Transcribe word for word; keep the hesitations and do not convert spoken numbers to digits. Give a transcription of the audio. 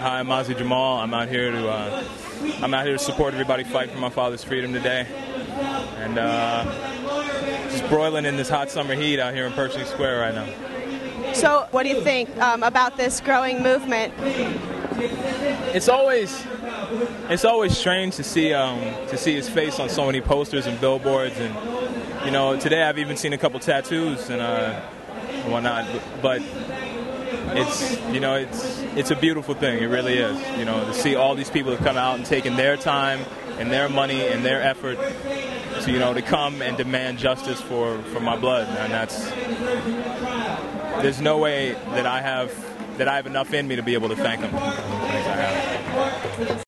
Hi, I'm Ozzy Jamal. I'm out here to uh, I'm out here to support everybody fighting for my father's freedom today, and uh, just broiling in this hot summer heat out here in Pershing Square right now. So, what do you think um, about this growing movement? It's always it's always strange to see um, to see his face on so many posters and billboards, and you know, today I've even seen a couple tattoos and uh, whatnot, but. It's you know it's it's a beautiful thing. It really is. You know, to see all these people have come out and taken their time and their money and their effort to you know to come and demand justice for, for my blood, and that's there's no way that I have that I have enough in me to be able to thank them.